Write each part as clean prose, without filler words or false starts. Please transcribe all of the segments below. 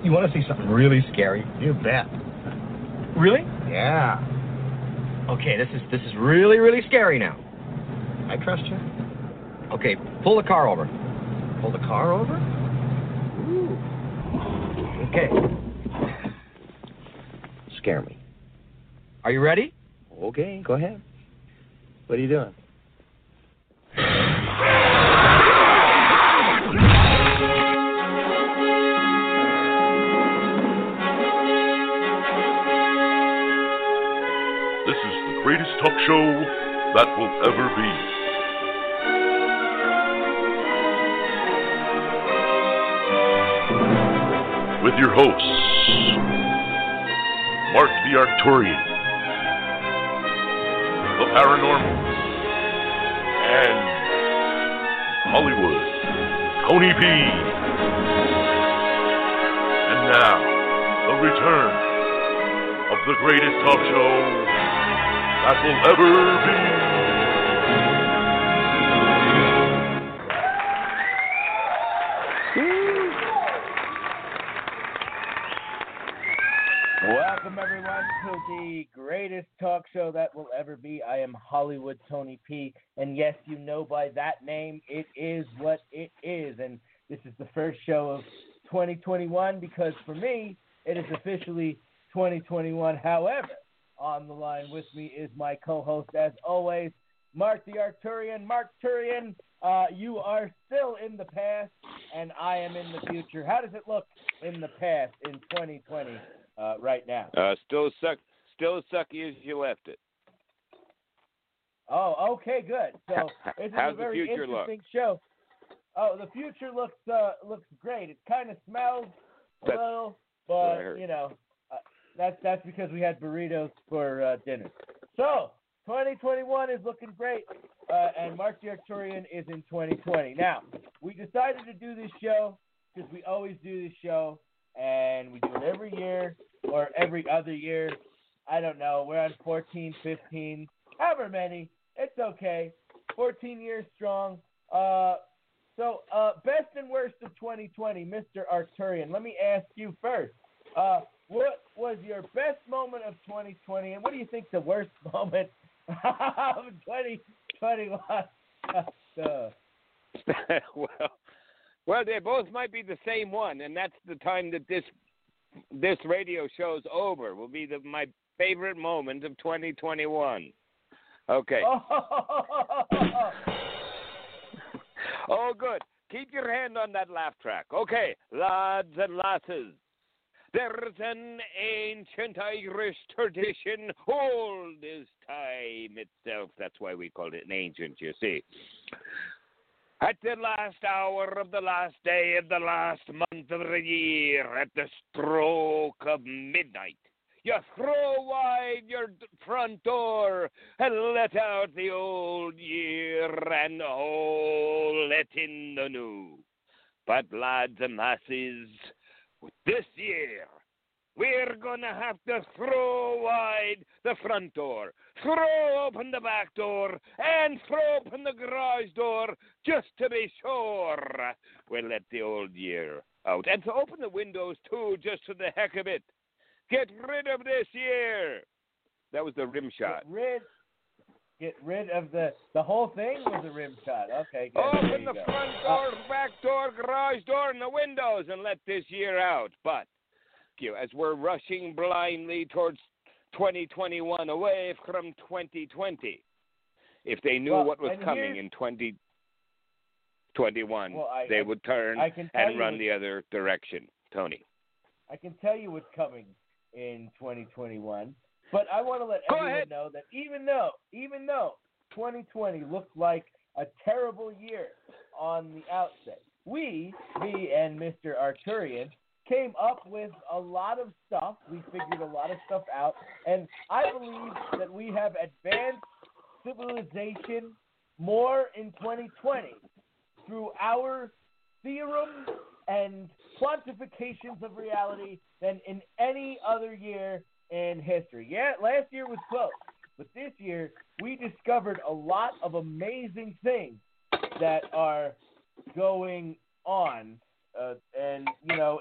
You want to see something really scary? You bet. Really? Yeah. Okay, this is really, really scary now. I trust you. Okay, pull the car over. Pull the car over? Ooh. Okay. Scare me. Are you ready? Okay, go ahead. What are you doing? This is the greatest talk show that will ever be. With your hosts, Mark the Arcturian, the Paranormal, and Hollywood, Tony P. And now, the return of the greatest talk show that will ever be. Welcome, everyone, to the greatest talk show that will ever be. I am Hollywood Tony P. And yes, you know by that name, it is what it is. And this is the first show of 2021 because for me, it is officially 2021. However, on the line with me is my co-host, as always, Mark the Arcturian. Mark Turian, you are still in the past, and I am in the future. How does it look in the past in 2020 right now? Still sucky as you left it. Oh, okay, good. So this is a very interesting show. Oh, the future looks great. It kind of smells a little, but you know. That's because we had burritos for dinner. So, 2021 is looking great, and Mark the Arcturian is in 2020. Now, we decided to do this show because we always do this show, and we do it every year or every other year. I don't know. We're on 14, 15, however many. It's okay. 14 years strong. So, best and worst of 2020, Mr. Arcturian. Let me ask you first. What was your best moment of 2020, and what do you think the worst moment of 2020 was? Well, they both might be the same one, and that's the time that this radio show's over. Will be my favorite moment of 2021. Okay. Oh, good. Keep your hand on that laugh track. Okay, lads and lasses. There's an ancient Irish tradition, old as time itself. That's why we called it an ancient, you see. At the last hour of the last day of the last month of the year, at the stroke of midnight, you throw wide your front door and let out the old year and let in the new. But lads and lasses, this year, we're going to have to throw wide the front door, throw open the back door, and throw open the garage door just to be sure we'll let the old year out. And to open the windows, too, just for the heck of it. Get rid of this year. That was the rim shot. Get rid of the whole thing was a rim shot. Okay, good. Open the front door, back door, garage door, and the windows and let this year out. But as we're rushing blindly towards 2021 away from 2020, if they knew what was coming in 2021, they would turn and run the other direction. Tony. I can tell you what's coming in 2021. But I want to let everyone know that even though 2020 looked like a terrible year on the outset, me and Mr. Arcturian came up with a lot of stuff. We figured a lot of stuff out, and I believe that we have advanced civilization more in 2020 through our theorems and quantifications of reality than in any other year in history. Yeah, last year was close, but this year we discovered a lot of amazing things that are going on, and you know it's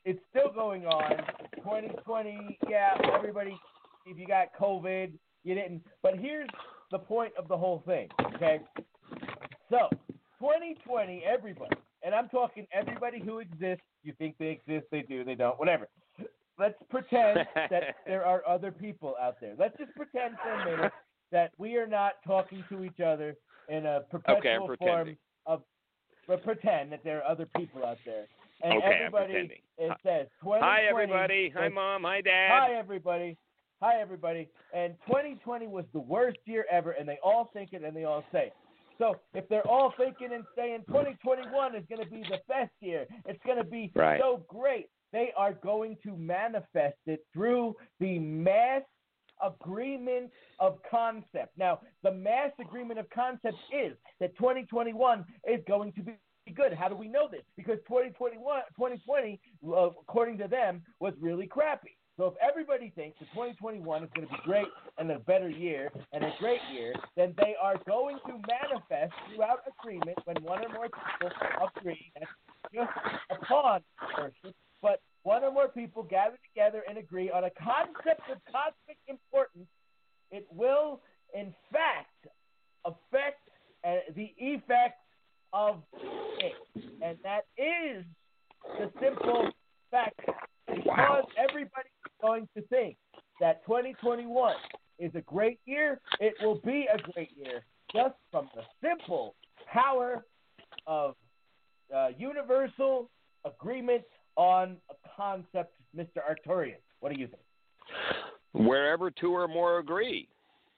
it's still going on. 2020, yeah, everybody, if you got COVID, you didn't. But here's the point of the whole thing, okay? So, 2020, everybody, and I'm talking everybody who exists. You think they exist, they do, they don't, whatever. Let's pretend that there are other people out there. Let's just pretend for a minute that we are not talking to each other in a perpetual form of, but pretend that there are other people out there. And everybody, it says 2020. Hi, everybody. Hi, Mom. Hi, Dad. Hi, everybody. Hi, everybody. And 2020 was the worst year ever, and they all think it and they all say it. So if they're all thinking and saying 2021 is going to be the best year, it's going to be so great, they are going to manifest it through the mass agreement of concept. Now, the mass agreement of concept is that 2021 is going to be good. How do we know this? Because 2020, according to them, was really crappy. So if everybody thinks that 2021 is going to be great and a better year and a great year, then they are going to manifest throughout agreement when one or more people agree, that's just upon worship, but one or more people gather together and agree on a concept of cosmic importance, it will, in fact, affect the effect of it. And that is the simple fact. Because everybody is going to think that 2021 is a great year, it will be a great year just from the simple power of universal agreement on a concept, Mr. Arturian. What do you think? Wherever two or more agree.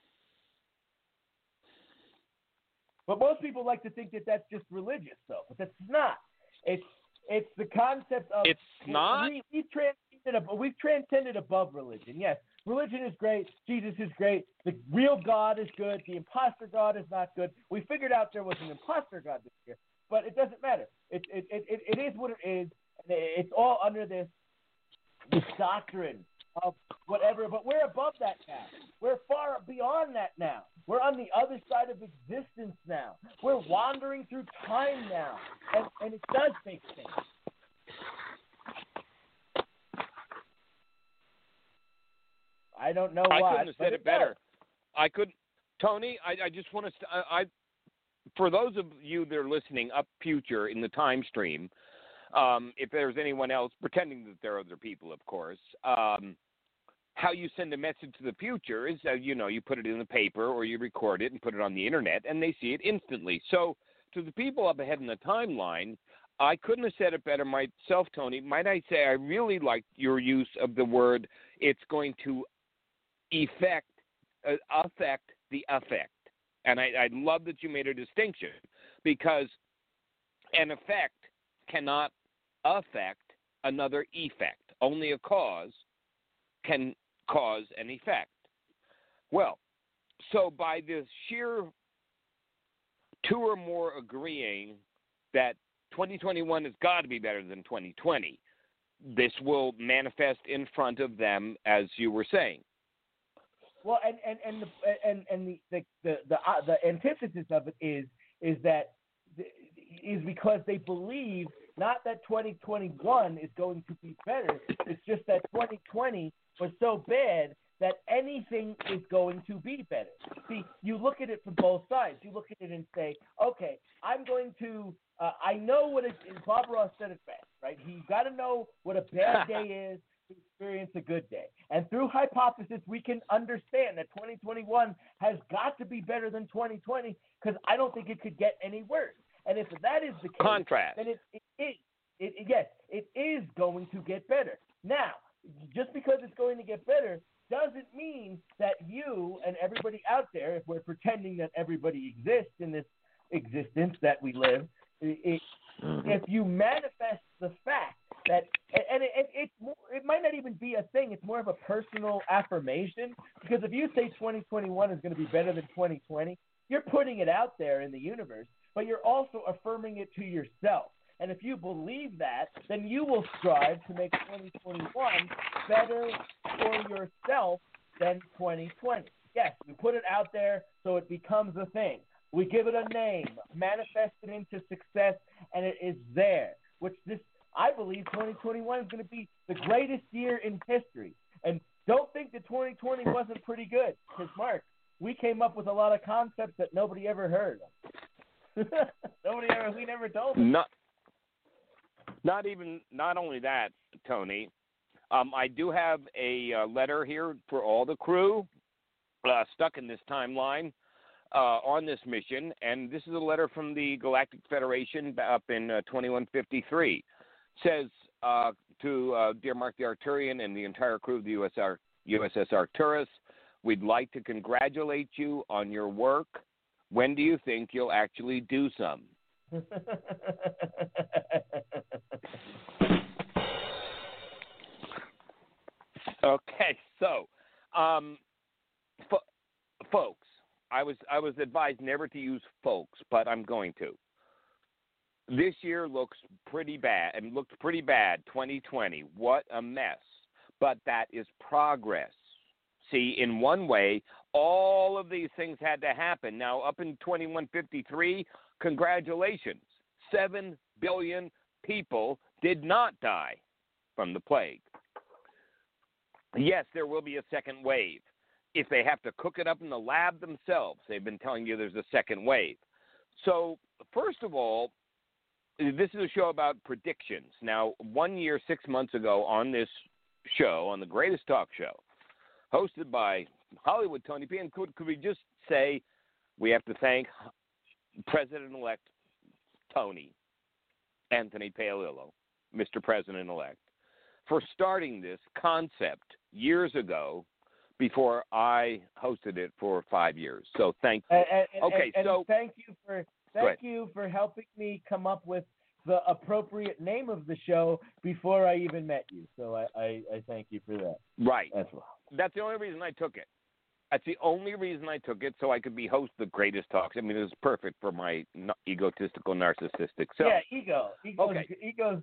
But most people like to think that that's just religious, though. But that's not. It's the concept of. It's not. We've transcended above religion. Yes, religion is great. Jesus is great. The real God is good. The imposter God is not good. We figured out there was an imposter God this year, but it doesn't matter. It is what it is. It's all under this doctrine of whatever. But we're above that now. We're far beyond that now. We're on the other side of existence now. We're wandering through time now, and it does make sense. I don't know why. I couldn't have said it better. I could, Tony. I just want to. For those of you that are listening up future in the time stream, if there's anyone else pretending that there are other people, of course. How you send a message to the future is, you put it in the paper or you record it and put it on the internet, and they see it instantly. So to the people up ahead in the timeline, I couldn't have said it better myself, Tony. Might I say I really liked your use of the word, it's going to affect the effect. And I love that you made a distinction, because an effect cannot affect another effect. Only a cause can cause an effect. Well, so by the sheer two or more agreeing that 2021 has got to be better than 2020, this will manifest in front of them, as you were saying. Well, and the antithesis of it is because they believe not that 2021 is going to be better. It's just that 2020 was so bad that anything is going to be better. See, you look at it from both sides. You look at it and say, okay, I'm going to I know what it is. Bob Ross said it best, right? You got to know what a bad day is to experience a good day. And through hypothesis, we can understand that 2021 has got to be better than 2020, because I don't think it could get any worse. And if that is the case, then it is going to get better. Now, just because it's going to get better doesn't mean that you and everybody out there, if we're pretending that everybody exists in this existence that we live, if you manifest the fact that, and it might not even be a thing, it's more of a personal affirmation, because if you say 2021 is going to be better than 2020, you're putting it out there in the universe, but you're also affirming it to yourself. And if you believe that, then you will strive to make 2021 better for yourself than 2020. Yes, we put it out there so it becomes a thing. We give it a name, manifest it into success, and it is there. I believe 2021 is going to be the greatest year in history. And don't think that 2020 wasn't pretty good, because, Mark, we came up with a lot of concepts that nobody ever heard of. We never told them. Not only that, Tony, I do have a letter here for all the crew stuck in this timeline on this mission, and this is a letter from the Galactic Federation up in 2153. Says to dear Mark the Arturian and the entire crew of the USS Arcturus, we'd like to congratulate you on your work. When do you think you'll actually do some? Okay, so, folks, I was advised never to use folks, but I'm going to. This year looks pretty bad, and looked pretty bad, 2020. What a mess. But that is progress. See, in one way, all of these things had to happen. Now, up in 2153, congratulations. 7 billion people did not die from the plague. Yes, there will be a second wave. If they have to cook it up in the lab themselves, they've been telling you there's a second wave. So, first of all, this is a show about predictions. Now, 1 year, 6 months ago on this show, on the Greatest Talk Show, hosted by Hollywood Tony P. And could we just say we have to thank President-elect Tony, Anthony Paolillo, Mr. President-elect, for starting this concept years ago before I hosted it for 5 years. So thank you. And thank you for helping me come up with the appropriate name of the show before I even met you. So I thank you for that. Right. That's well. That's the only reason I took it. That's the only reason I took it, so I could be host of the Greatest Talks. I mean, it was perfect for my egotistical, narcissistic self. Yeah, ego. Ego's.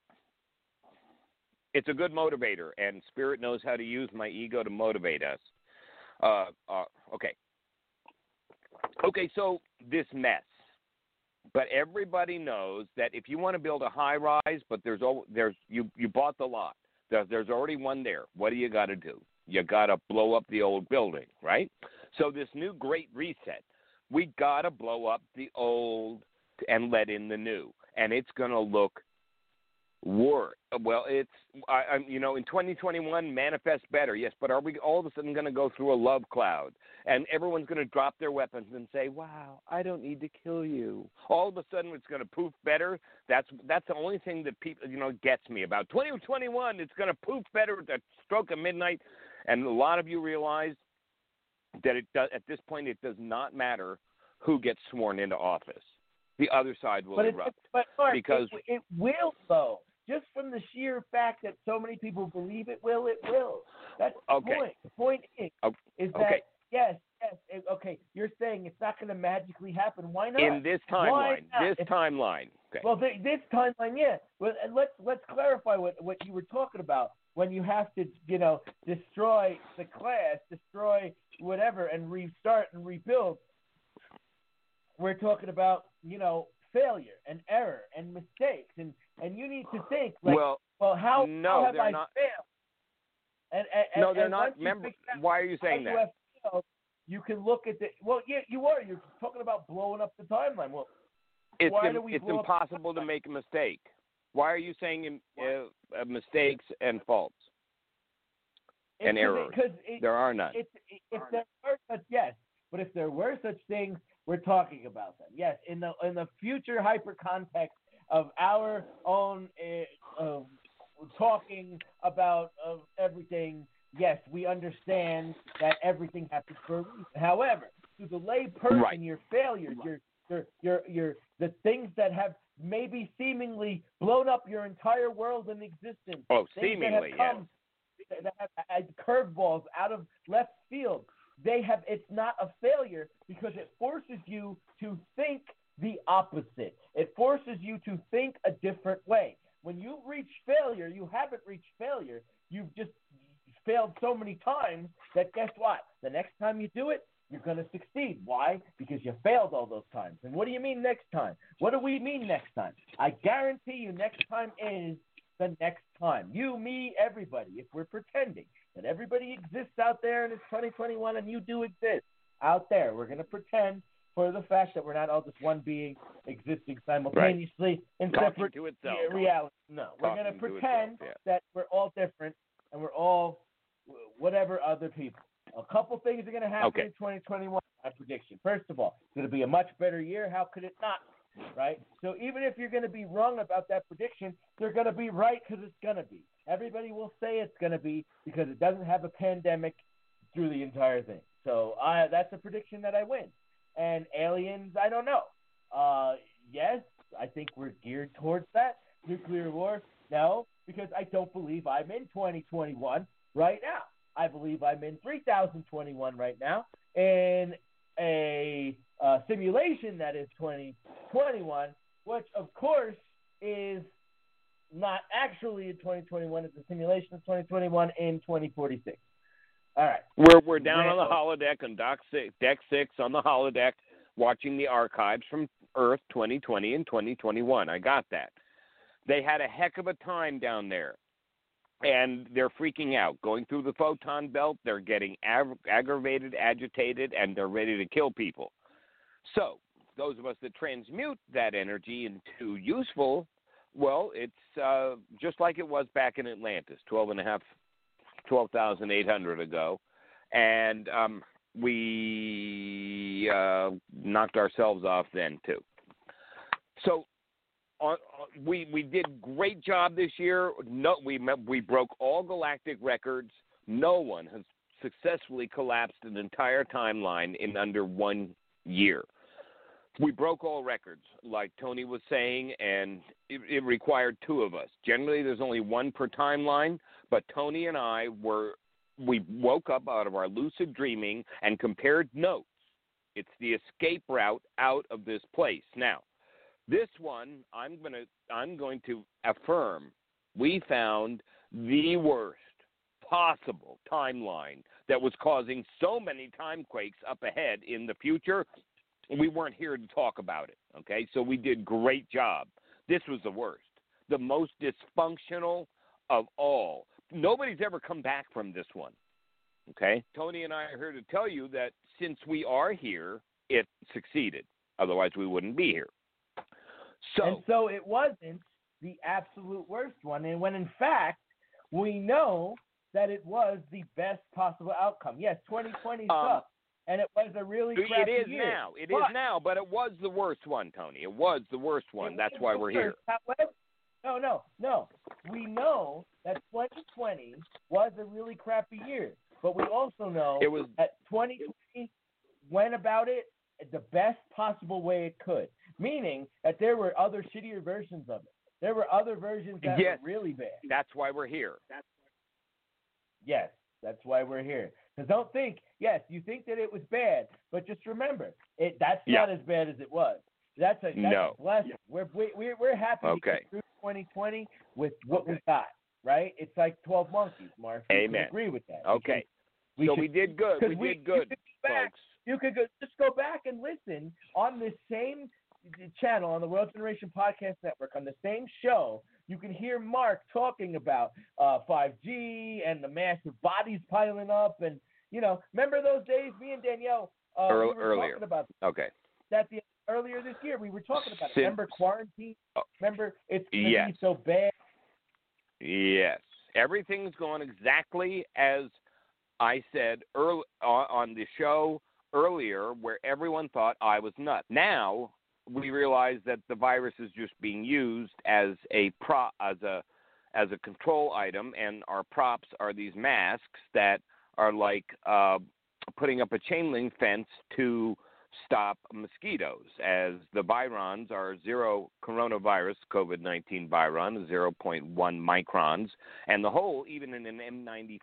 It's a good motivator, and Spirit knows how to use my ego to motivate us. Okay. Okay, so this mess. But everybody knows that if you want to build a high rise, but you bought the lot. There's already one there. What do you got to do? You got to blow up the old building, right? So this new Great Reset, we got to blow up the old and let in the new, and it's going to look worse. Well, in 2021, manifest better, yes, but are we all of a sudden going to go through a love cloud, and everyone's going to drop their weapons and say, "Wow, I don't need to kill you." All of a sudden, it's going to poof better. That's the only thing that people gets me about 2021. It's going to poof better at the stroke of midnight, and a lot of you realize that at this point it does not matter who gets sworn into office. The other side will erupt. But Mark, because it will, though. Just from the sheer fact that so many people believe it will, it will. That's the point. The point is that, yes, okay, you're saying it's not going to magically happen. Why not? In this timeline. Okay. Well, this timeline, yeah. Well, let's clarify what you were talking about when you have to, destroy the class, destroy whatever, and restart and rebuild. We're talking about, failure and error and mistakes, and you need to think how have I failed? No, they're not. Remember, why are you saying that? You can look at you are. You're talking about blowing up the timeline. Well, it's impossible to make a mistake. Why are you saying mistakes and faults and errors? There are none. If there were such, yes, but if there were such things, we're talking about them. Yes, in the future hyper context of our own talking about everything. Yes, we understand that everything happens for a reason. However, to the lay person, your failures, your the things that have maybe seemingly blown up your entire world in existence. Oh, seemingly, yes. That have curveballs out of left field. It's not a failure because it forces you to think the opposite. It forces you to think a different way. When you reach failure, you haven't reached failure. You've just failed so many times that guess what? The next time you do it, you're going to succeed. Why? Because you failed all those times. And what do you mean next time? What do we mean next time? I guarantee you next time is the next time. You, me, everybody. If we're pretending that everybody exists out there and it's 2021 and you do exist out there, we're going to pretend for the fact that we're not all just one being existing simultaneously in separate reality. No, we're going to pretend that we're all different and we're all whatever other people. A couple things are going to happen in 2021, my prediction. First of all, it's going to be a much better year. How could it not, right? So even if you're going to be wrong about that prediction, they're going to be right because it's going to be. Everybody will say it's going to be because it doesn't have a pandemic through the entire thing. So that's a prediction that I win. And aliens, I don't know. Yes, I think we're geared towards that. Nuclear war, no, because I don't believe I'm in 2021 right now. I believe I'm in 3021 right now in a simulation that is 2021, which of course is not actually in 2021. It's a simulation of 2021 in 2046. All right. We're down on the holodeck on deck 6 on the holodeck, watching the archives from Earth 2020 and 2021. I got that. They had a heck of a time down there. And they're freaking out. Going through the photon belt, they're getting aggravated, agitated, and they're ready to kill people. So those of us that transmute that energy into useful, well, it's just like it was back in Atlantis, 12,800 ago. And we knocked ourselves off then, too. So we did great job this year. No, we broke all galactic records. No one has successfully collapsed an entire timeline in under 1 year. We broke all records, like Tony was saying, and it required 2 of us. Generally, there's only 1 per timeline, but Tony and I we woke up out of our lucid dreaming and compared notes. It's the escape route out of this place. Now, this one, I'm going to affirm, we found the worst possible timeline that was causing so many time quakes up ahead in the future. We weren't here to talk about it, okay? So we did great job. This was the worst, the most dysfunctional of all. Nobody's ever come back from this one, okay? Tony and I are here to tell you that since we are here, it succeeded. Otherwise, we wouldn't be here. So it wasn't the absolute worst one, and when in fact we know that it was the best possible outcome. Yes, 2020 sucked, and it was a really crappy year. It is now, but it was the worst one, Tony. It was the worst one. That's why we're here. No. We know that 2020 was a really crappy year, but we also know that 2020 went about it the best possible way it could. Meaning that there were other shittier versions of it. There were other versions that were really bad. That's why we're here. Yes, that's why we're here. Because don't think, you think that it was bad, but just remember, that's not as bad as it was. That's a blessing. We're happy to get through 2020 with what we got, right? It's like 12 monkeys, Mark. Amen. You can agree with that. Okay. We did good. We did good, folks. You could just go back and listen on this same channel on the World Generation Podcast Network, on the same show. You can hear Mark talking about 5G and the massive bodies piling up, and remember those days? Me and Danielle we were talking about earlier this year. We were talking about it. Remember quarantine? Remember it's going to be so bad. Yes, everything's going exactly as I said early on the show earlier, where everyone thought I was nuts. Now we realize that the virus is just being used as a control item, and our props are these masks that are like putting up a chain link fence to stop mosquitoes, as the virons are zero coronavirus, COVID-19 viron, 0.1 microns, and the whole, even in an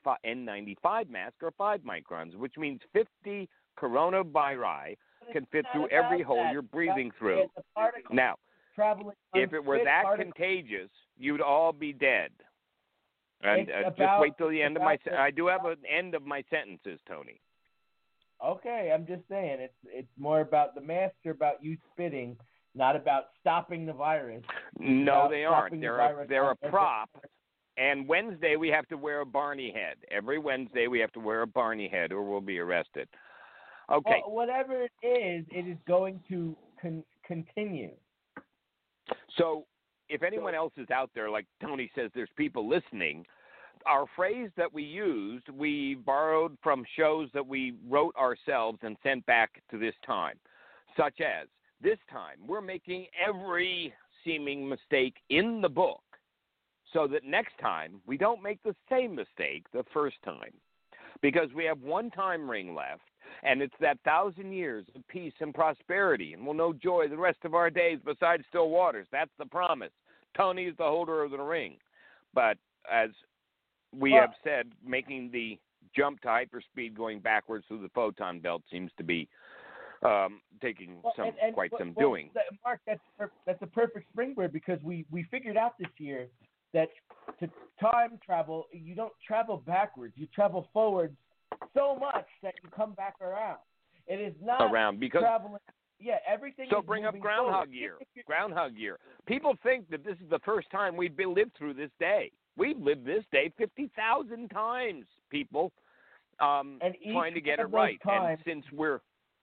N95 mask, are 5 microns, which means 50 coronavirus can fit through every hole you're breathing through. Now, if it were that contagious, you'd all be dead. And just wait till the end of my I do have an end of my sentences, Tony. Okay, I'm just saying it's more about the masks are about you spitting, not about stopping the virus. No, they aren't. They're a prop. And Wednesday we have to wear a Barney head. Every Wednesday we have to wear a Barney head, or we'll be arrested. Okay. Well, whatever it is going to continue. So, if anyone else is out there, like Tony says, there's people listening. Our phrase that we used, we borrowed from shows that we wrote ourselves and sent back to this time, such as, this time we're making every seeming mistake in the book so that next time we don't make the same mistake the first time. Because we have one time ring left, and it's that 1,000 years of peace and prosperity, and we'll know joy the rest of our days beside still waters. That's the promise. Tony is the holder of the ring. But as we have said, making the jump to hyperspeed going backwards through the photon belt seems to be taking quite some doing. Mark, that's a perfect springboard, because we figured out this year that to time travel, you don't travel backwards. You travel forwards so much that you come back around. It is not around because traveling. Yeah, everything. So is bring up Groundhog Year. Groundhog Year. People think that this is the first time we've lived through this day. We've lived this day 50,000 times, people, and trying to get it right. And since we're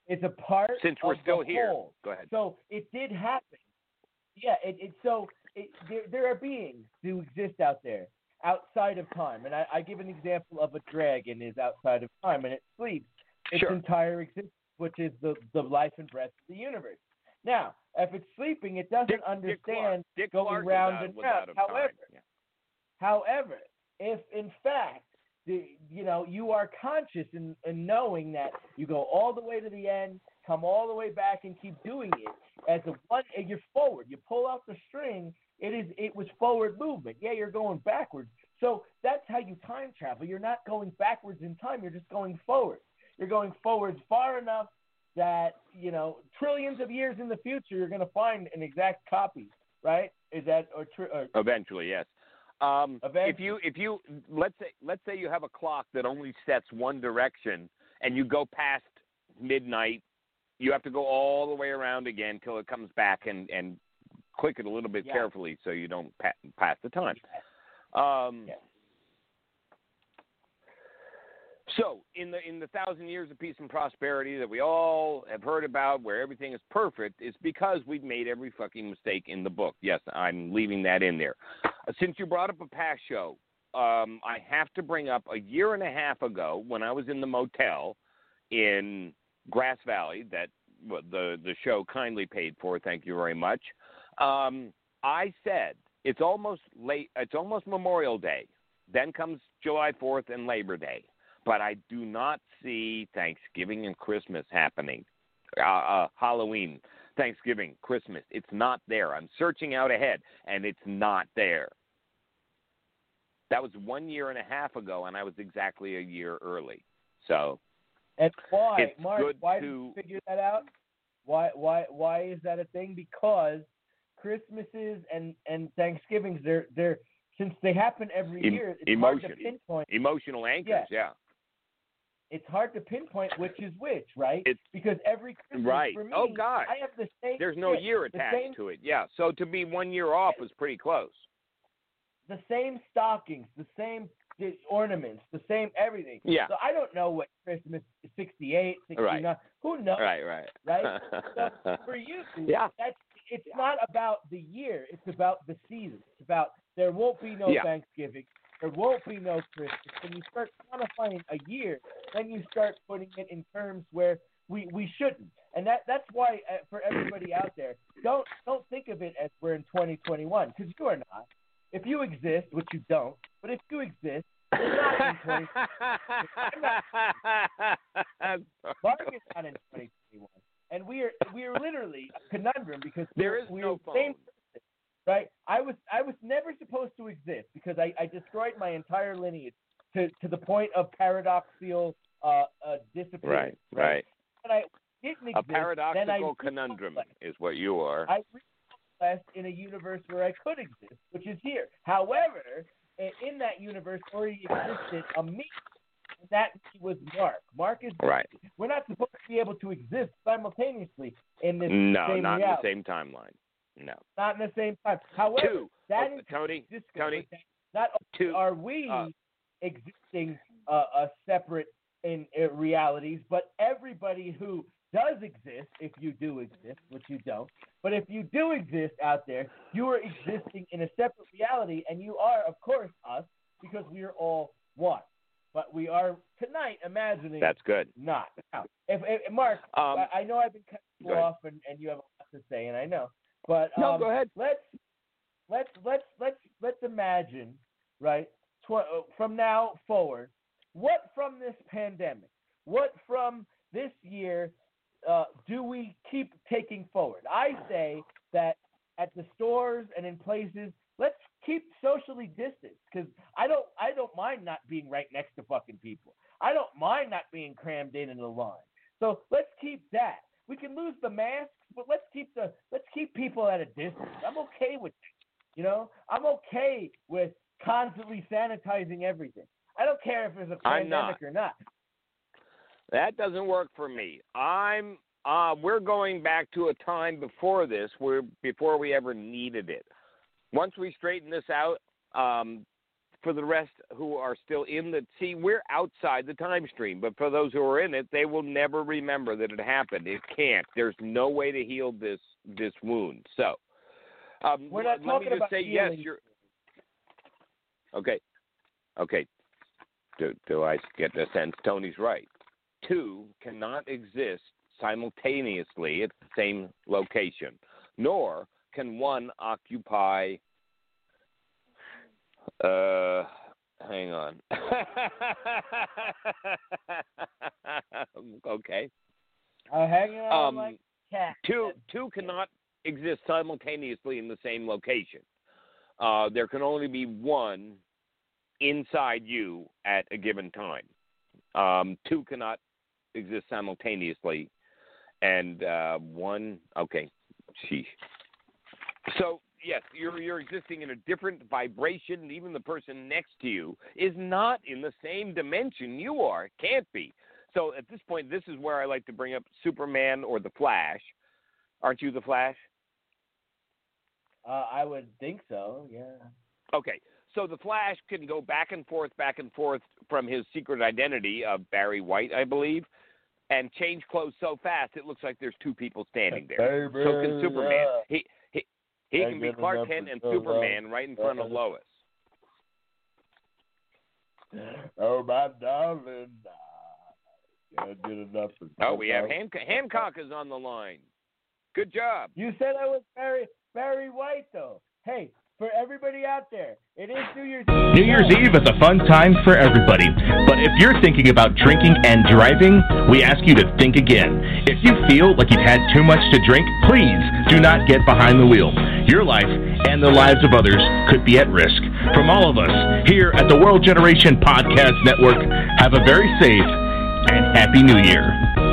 still here, whole. Go ahead. So it did happen. Yeah. There are beings who exist out there outside of time, and I give an example of a dragon is outside of time, and it sleeps its entire existence, which is the life and breath of the universe. Now, if it's sleeping, it doesn't understand going round and round. However, if in fact you are conscious in knowing that you go all the way to the end, come all the way back, and keep doing it you're forward. You pull out the string. It was forward movement. Yeah, you're going backwards. So that's how you time travel. You're not going backwards in time. You're just going forward. You're going forward far enough that, trillions of years in the future, you're going to find an exact copy, right? Is that or eventually, yes. Eventually. If you let's say you have a clock that only sets one direction, and you go past midnight, you have to go all the way around again till it comes back and click it a little bit carefully so you don't pass the time. So in the 1,000 years of peace and prosperity that we all have heard about, where everything is perfect, it's because we've made every fucking mistake in the book. Yes, I'm leaving that in there. Since you brought up a past show, I have to bring up a year and a half ago when I was in the motel in Grass Valley that the show kindly paid for. Thank you very much. I said it's almost Memorial Day. Then comes July 4th and Labor Day. But I do not see Thanksgiving and Christmas happening. Halloween, Thanksgiving, Christmas. It's not there. I'm searching out ahead, and it's not there. That was 1 year and a half ago, and I was exactly a year early. So, and why, it's Mark? good why to did you figure that out? Why is that a thing? Because Christmases and Thanksgivings, they're since they happen every year, it's hard to pinpoint. Emotional anchors, yeah. It's hard to pinpoint which is which, right? Because every Christmas for me, I have the same. There's no year attached to it, yeah. So to be 1 year off was pretty close. The same stockings, the same ornaments, the same everything. Yeah. So I don't know what Christmas is, 68, 69. Right. Who knows? Right. So for you, it's not about the year. It's about the season. It's about there won't be no Thanksgiving. There won't be no Christmas. When you start quantifying a year, then you start putting it in terms where we shouldn't. And that's why, for everybody out there, don't think of it as we're in 2021, because you are not. If you exist, which you don't, but if you exist, you're not in 2021. Mark is not in 2021. And we are literally a conundrum because we're no phone. Same person, right? I was never supposed to exist because I destroyed my entire lineage to the point of paradoxical disappearance. Right. But I didn't exist. A paradoxical conundrum is what you are. I recoalesced in a universe where I could exist, which is here. However, in that universe already existed a me. And that was Mark. Mark is right. We're not supposed to be able to exist simultaneously in this No, same not reality. in the same timeline. No. Not in the same time. However, Tony. Not only are we existing separate in realities, but everybody who does exist, if you do exist, which you don't, but if you do exist out there, you are existing in a separate reality, and you are, of course, us, because we are all one. But we are tonight imagining. That's good. Not. Now, if Mark, I know I've been cutting you off, and you have a lot to say, and I know, but no, go ahead. Let's imagine, right? From now forward, what from this pandemic, what from this year do we keep taking forward? I say that at the stores and in places, let's keep socially distanced, because I don't mind not being right next to fucking people. I don't mind not being crammed in a line. So let's keep that. We can lose the masks, but let's keep people at a distance. I'm okay with that. You know, I'm okay with constantly sanitizing everything. I don't care if there's a pandemic or not. That doesn't work for me. We're going back to a time before this, before we ever needed it. Once we straighten this out, for the rest who are still we're outside the time stream, but for those who are in it, they will never remember that it happened. It can't. There's no way to heal this wound. So, we're not talking about healing. Yes, Okay. Do I get the sense Tony's right? Two cannot exist simultaneously at the same location, nor can one occupy. Hang on. Okay. Hanging on like cat. Two cannot exist simultaneously in the same location. There can only be one inside you at a given time. Two cannot exist simultaneously, and one. Okay, sheesh. So yes, you're existing in a different vibration. Even the person next to you is not in the same dimension you are. Can't be. So at this point, this is where I like to bring up Superman or the Flash. Aren't you the Flash? I would think so. Yeah. Okay. So the Flash can go back and forth from his secret identity of Barry White, I believe, and change clothes so fast it looks like there's two people standing there. Baby, so can Superman. Yeah. He can be Clark Kent and Superman right in front of Lois. Oh, my darling. Can't get enough of Oh, we have Hancock is on the line. Good job. You said I was Barry White, though. Hey, for everybody out there, it is New Year's Eve. New Year's Eve is a fun time for everybody. But if you're thinking about drinking and driving, we ask you to think again. If you feel like you've had too much to drink, please do not get behind the wheel. Your life and the lives of others could be at risk. From all of us here at the World Generation Podcast Network, have a very safe and Happy New Year.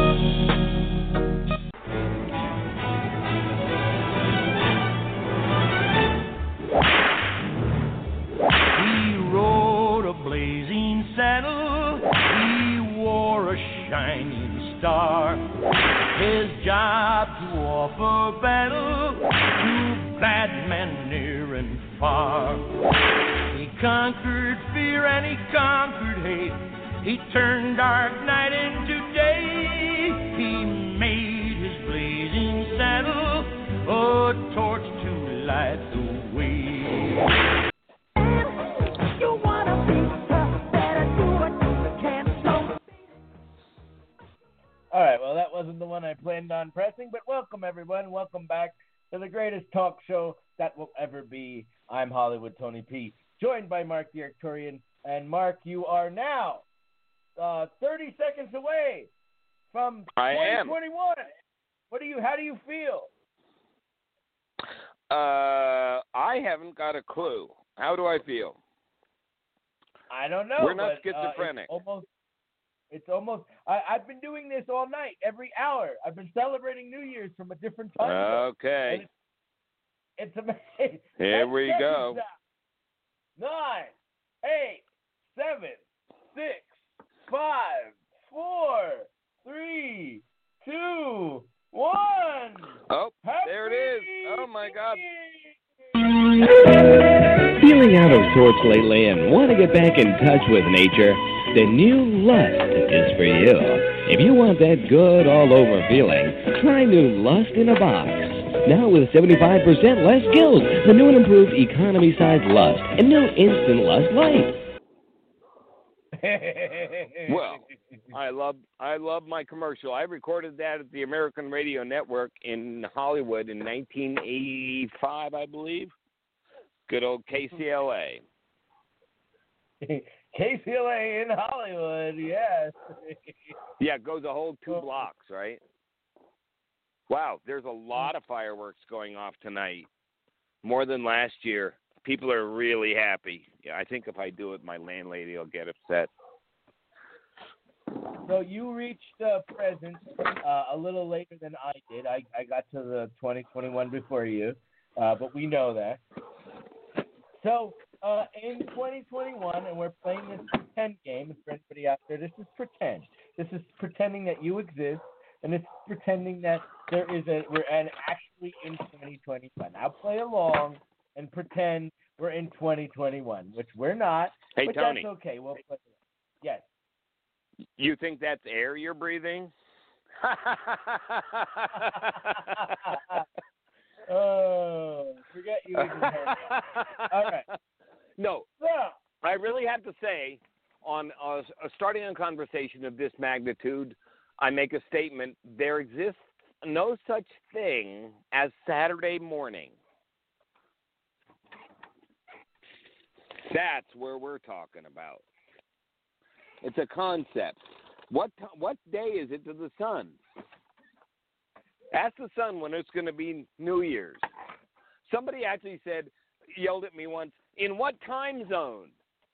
Star. His job to offer battle to glad men near and far. He conquered fear and he conquered hate. He turned dark night into day. He made his blazing saddle a torch to light the way. All right, well, that wasn't the one I planned on pressing, but welcome, everyone. Welcome back to the greatest talk show that will ever be. I'm Hollywood Tony P., joined by Mark the Arcturian. And, Mark, you are now 30 seconds away from 2021. How do you feel? I haven't got a clue. How do I feel? I don't know. We're not schizophrenic. It's almost. I've been doing this all night, every hour. I've been celebrating New Year's from a different time. Okay. It's amazing. Here we go. 9, 8, 7, 6, 5, torch lately and want to get back in touch with nature? The new Lust is for you. If you want that good all-over feeling, try new Lust in a Box. Now with 75% less gills, the new and improved economy-sized Lust and new Instant Lust Light. Well, I love my commercial. I recorded that at the American Radio Network in Hollywood in 1985, I believe. Good old KCLA. KCLA in Hollywood, yes. Yeah, it goes a whole 2 blocks, right? Wow, there's a lot of fireworks going off tonight. More than last year. People are really happy. Yeah, I think if I do it, my landlady will get upset. So you reached presents a little later than I did. I got to the 2021 before you, but we know that. So in 2021, and we're playing this pretend game. For anybody out there, this is pretend. This is pretending that you exist, and it's pretending that we're actually in 2021. Now play along and pretend we're in 2021, which we're not. Hey, but Tony. That's okay. We'll play. Yes. You think that's air you're breathing? Oh, forget you even heard that. All right. No, I really have to say, on starting a conversation of this magnitude, I make a statement. There exists no such thing as Saturday morning. That's where we're talking about. It's a concept. What day is it to the sun? Ask the sun when it's going to be New Year's. Somebody actually yelled at me once, in what time zone?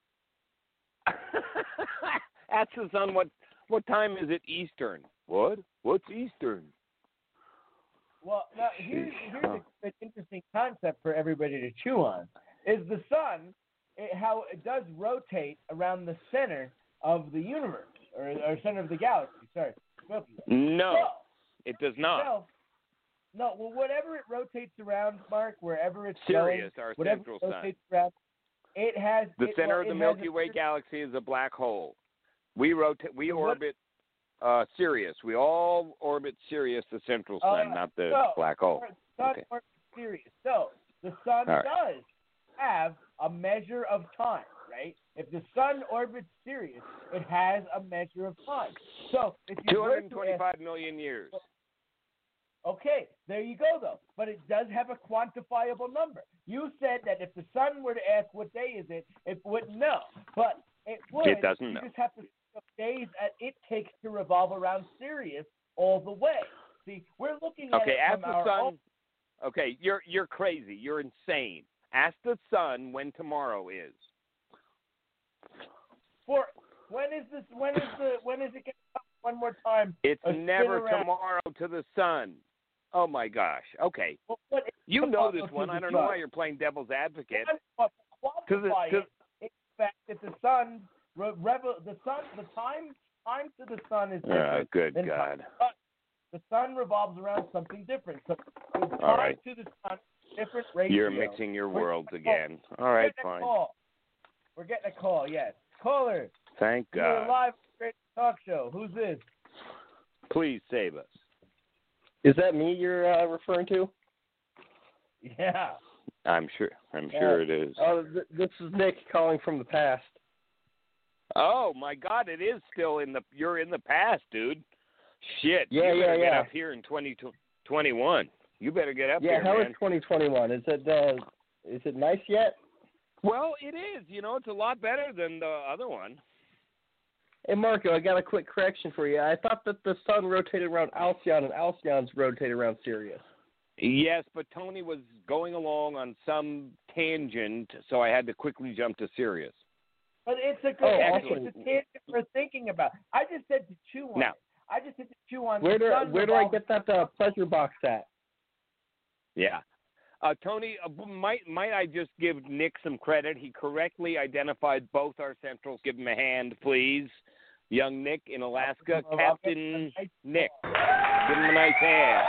Ask the sun what time is it Eastern? What? What's Eastern? Well, now here's an interesting concept for everybody to chew on. Is the sun, how it does rotate around the center of the universe, or center of the galaxy, sorry. No, it does not. No, well, whatever it rotates around, Mark, wherever it's Sirius, going, our whatever central it rotates sun. around, it has... The center of the Milky Way galaxy is a black hole. We orbit Sirius. We all orbit Sirius, the central sun, not the black hole. The sun orbits Sirius. So, the sun does have a measure of time, right? If the sun orbits Sirius, it has a measure of time. So, if you 225 million years. Okay, there you go, though. But it does have a quantifiable number. You said that if the sun were to ask what day is it wouldn't know. But it would. It doesn't know. You just have to see the days that it takes to revolve around Sirius all the way. See, we're looking at it ask from the our sun. own... Okay, you're crazy. You're insane. Ask the sun when tomorrow is. When is it going to come one more time? It's never tomorrow to the sun. Oh my gosh. Okay. Well, you know this one. I don't know why you're playing devil's advocate. Quantify it. In fact, that the sun, the time to the sun is different. Good God. The sun revolves around something different. So the time All right. to the sun, different ratio. You're mixing your worlds again. All right, fine. We're getting a call. Yes, caller. Thank God. You're live on the Great Talk Show. Who's this? Please save us. Is that me you're referring to? Yeah. I'm sure it is. This is Nick calling from the past. Oh my God! It is still you're in the past, dude. Shit. Yeah, you better yeah. Get up here in 2021. You better get up here, man. Yeah, how is 2021? Is it nice yet? Well, it is. It's a lot better than the other one. Hey, Marco, I got a quick correction for you. I thought that the sun rotated around Alcyon and Alcyon's rotated around Sirius. Yes, but Tony was going along on some tangent, so I had to quickly jump to Sirius. But it's a good it's a tangent we're thinking about. I just said to chew on. Now, I just said to chew on. Where do I get that pleasure box at? Yeah. Tony, might I just give Nick some credit? He correctly identified both our centrals. Give him a hand, please. Young Nick in Alaska, Captain Nick. Give him a nice hand.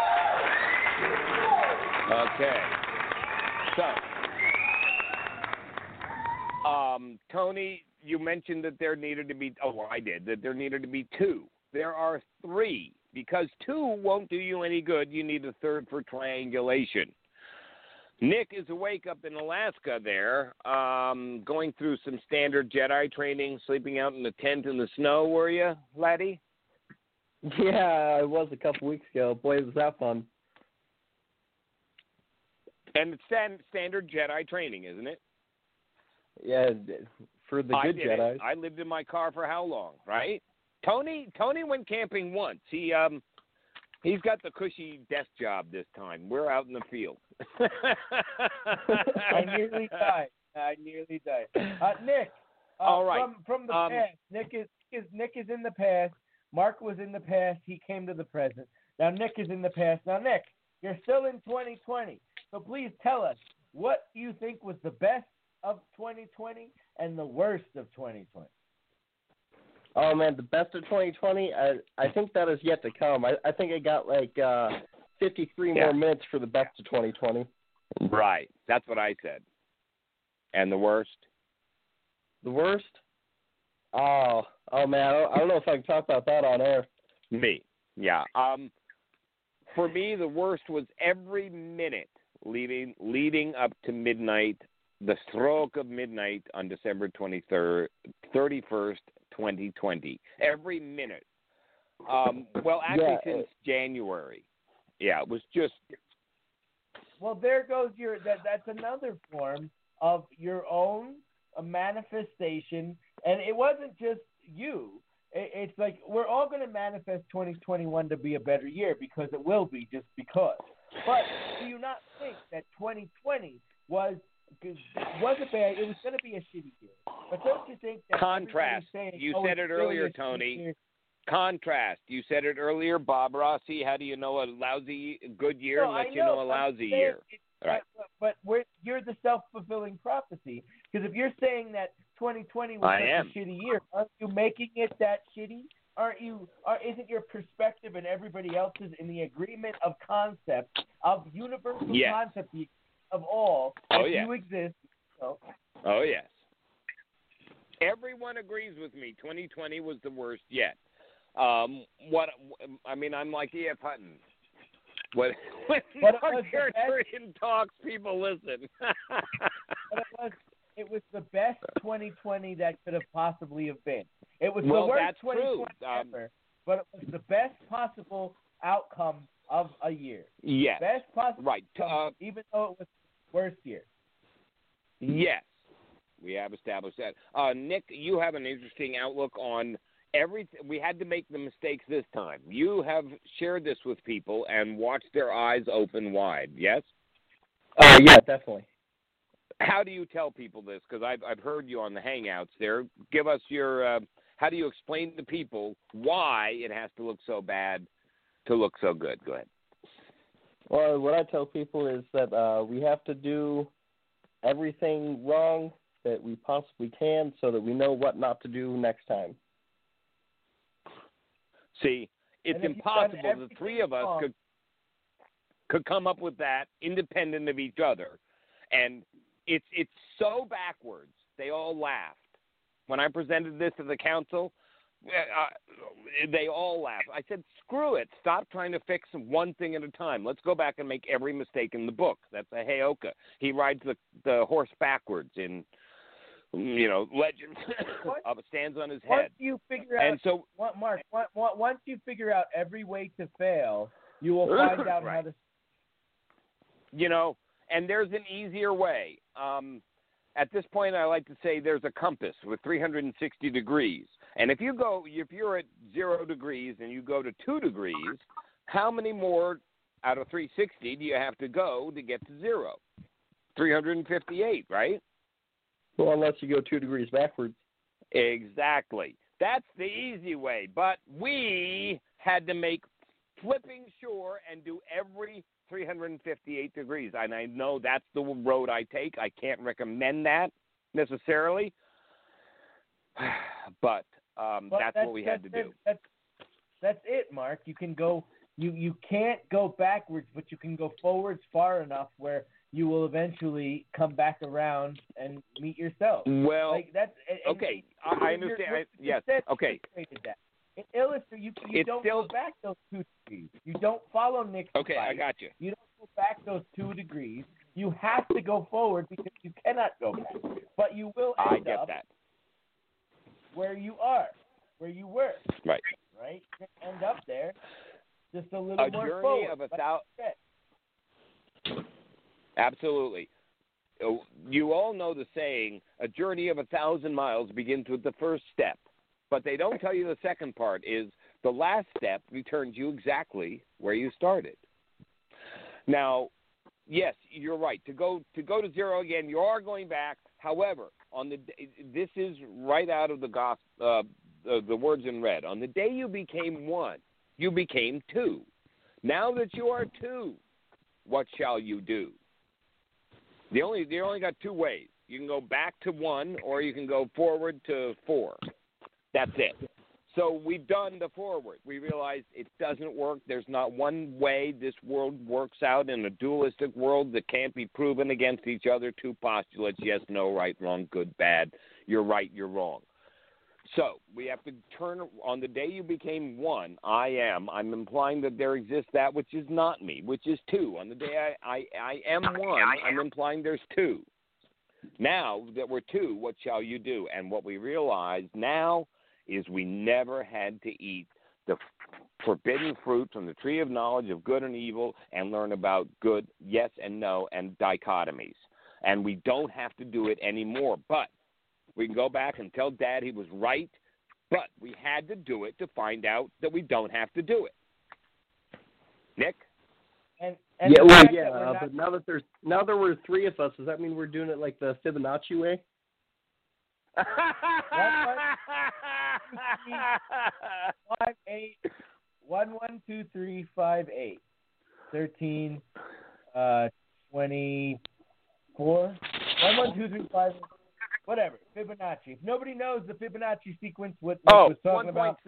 Okay. So, Tony, you mentioned that there needed to be, that there needed to be 2. There are 3, because 2 won't do you any good. You need a third for triangulation. Nick is awake up in Alaska there, going through some standard Jedi training, sleeping out in the tent in the snow, were you, laddie? Yeah, I was a couple weeks ago. Boy, was that fun. And it's standard Jedi training, isn't it? Yeah, for the good Jedi. I lived in my car for how long, right? Tony went camping once. He's got the cushy desk job this time. We're out in the field. I nearly died. Nick. All right. From the past. Nick is in the past. Mark was in the past. He came to the present. Now Nick is in the past. Now Nick, you're still in 2020. So please tell us what you think was the best of 2020 and the worst of 2020. Oh, man, the best of 2020, I think that is yet to come. I think I got 53 more minutes for the best of 2020. Right. That's what I said. And the worst? The worst? Oh man, I don't know if I can talk about that on air. Me. Yeah. For me, the worst was every minute leading up to midnight, the stroke of midnight on December 31st, 2020. Every minute. Since January. Yeah, it was just. Well, there goes that's another form of your own manifestation, and it wasn't just you. It's like we're all going to manifest 2021 to be a better year because it will be just because. But do you not think that 2020 was a bad? It was going to be a shitty year. But don't you think that contrast? You said it earlier, Tony. Contrast. You said it earlier, Bob Rossi. How do you know a good year unless you know a lousy year? Right. But you're the self-fulfilling prophecy. Because if you're saying that 2020 was a shitty year, aren't you making it that shitty? Isn't your perspective and everybody else's in the agreement of concept, of universal concept of all, you exist? So. Oh, yes. Everyone agrees with me. 2020 was the worst yet. I'm like E.F. Hutton. When Mark Arturian talks, people listen. But it was the best 2020 that could have possibly have been. It was the worst 2020 ever, but it was the best possible outcome of a year. Yes. Best possible outcome, even though it was the worst year. Yes. We have established that. Nick, you have an interesting outlook on everything. We had to make the mistakes this time. You have shared this with people and watched their eyes open wide, yes? Yeah, definitely. How do you tell people this? Because I've heard you on the Hangouts there. Give us your how do you explain to people why it has to look so bad to look so good? Go ahead. Well, what I tell people is that we have to do everything wrong that we possibly can so that we know what not to do next time. See, it's impossible. The three of us could come up with that independent of each other. And it's so backwards. They all laughed. When I presented this to the council, they all laughed. I said, screw it. Stop trying to fix one thing at a time. Let's go back and make every mistake in the book. That's a Heyoka. He rides the horse backwards in, Legend. Stands on his head. Once you figure out, Mark, once you figure out every way to fail, you will find out how to. And there's an easier way. At this point, I like to say there's a compass with 360 degrees. And if you're at 0 degrees and you go to 2 degrees, how many more out of 360 do you have to go to get to 0? 358, right? Well, unless you go 2 degrees backwards. Exactly. That's the easy way. But we had to make flipping sure and do every 358 degrees. And I know that's the road I take. I can't recommend that necessarily. But that's what we had to do. That's it, Mark. You can go. You can't go backwards, but you can go forwards far enough where you will eventually come back around and meet yourself. Well, like that's okay. I understand. Yes. Okay. That. In illustrate, you don't go back those 2 degrees. You don't follow Nick's Okay, advice. I got you. You don't go back those 2 degrees. You have to go forward because you cannot go back. But you will end up where you are, where you were. Right. Right? You can end up there, just a little more journey forward. Of 1,000. Absolutely. You all know the saying, a journey of 1,000 miles begins with the first step. But they don't tell you the second part is the last step returns you exactly where you started. Now, yes, you're right. To go to zero again, you are going back. However, this is right out of the gospel, the words in red. On the day you became one, you became two. Now that you are two, what shall you do? They only got 2 ways. You can go back to 1, or you can go forward to 4. That's it. So we've done the forward. We realized it doesn't work. There's not one way this world works out in a dualistic world that can't be proven against each other. 2 postulates, yes, no, right, wrong, good, bad. You're right, you're wrong. So we have to turn on the day you became one, I'm implying that there exists that which is not me, which is 2. On the day I am one, I'm implying there's 2. Now that we're 2, what shall you do? And what we realize now is we never had to eat the forbidden fruit from the tree of knowledge of good and evil and learn about good, yes and no, and dichotomies. And we don't have to do it anymore. But we can go back and tell Dad he was right, but we had to do it to find out that we don't have to do it. Nick? But now there were 3 of us. Does that mean we're doing it like the Fibonacci way? 1, 1, 2, 3, 5, 8, 13, 24. 1, 1, 2, 3, 5. Whatever. Fibonacci. If nobody knows the Fibonacci sequence, what was talking 1.6. about.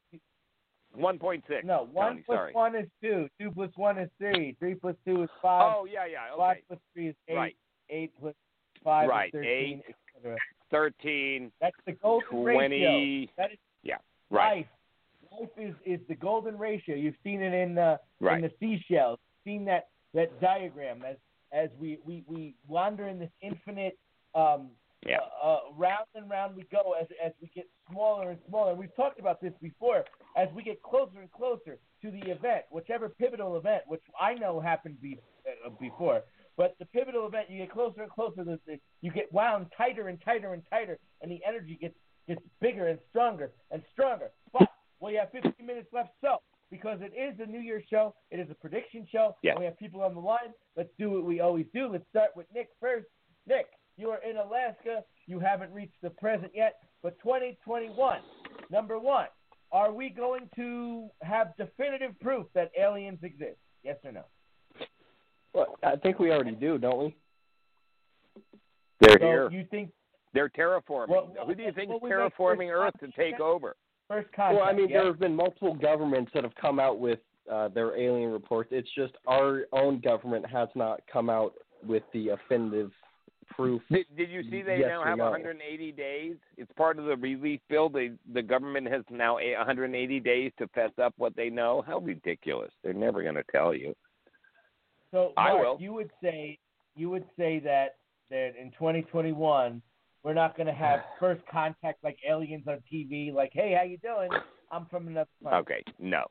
1.6. No, 1 plus 1 is 2. 2 plus 1 is 3. 3 plus 2 is 5. Oh, yeah, okay. 5 plus 3 is 8. Right. 8 plus 5 right. is 13, 8, etc. 13, That's the golden 20. ratio. That is right. Life is the golden ratio. You've seen it in the seashells. You've seen that diagram as we wander in this infinite round and round we go as we get smaller and smaller. We've talked about this before. As we get closer and closer to the event, whichever pivotal event, which I know happened before, but the pivotal event, you get closer and closer. You get wound tighter and tighter and tighter, and the energy gets bigger and stronger and stronger. But we have 15 minutes left, so because it is a New Year's show, it is a prediction show, and we have people on the line. Let's do what we always do. Let's start with Nick first. Nick, you are in Alaska. You haven't reached the present yet, but 2021, number 1, are we going to have definitive proof that aliens exist? Yes or no? Well, I think we already do, don't we? They're here. You think they're terraforming? Who do you think is terraforming Earth to take over? First contact. Well, I mean, there have been multiple governments that have come out with their alien reports. It's just our own government has not come out with the definitive proof. Did you see they now have 180 days? It's part of the relief bill. The government has now 180 days to fess up what they know. How ridiculous! They're never going to tell you. So, Mark, I will. You would say that in 2021 we're not going to have first contact like aliens on TV, like, hey, how you doing? I'm from another planet. Okay, no.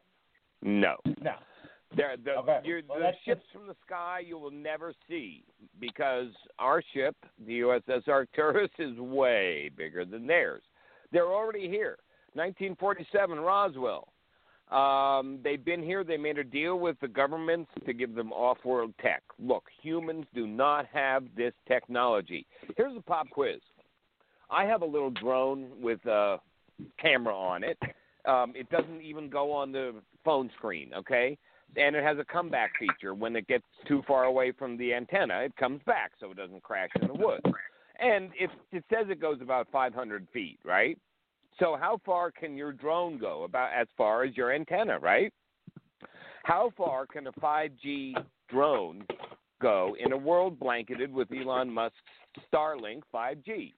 The ships from the sky you will never see because our ship, the USS Arcturus, is way bigger than theirs. They're already here. 1947, Roswell. They've been here. They made a deal with the governments to give them off-world tech. Look, humans do not have this technology. Here's a pop quiz. I have a little drone with a camera on it. It doesn't even go on the phone screen, okay? And it has a comeback feature. When it gets too far away from the antenna, it comes back so it doesn't crash in the woods. And it says it goes about 500 feet, right? So how far can your drone go? About as far as your antenna, right? How far can a 5G drone go in a world blanketed with Elon Musk's Starlink 5G?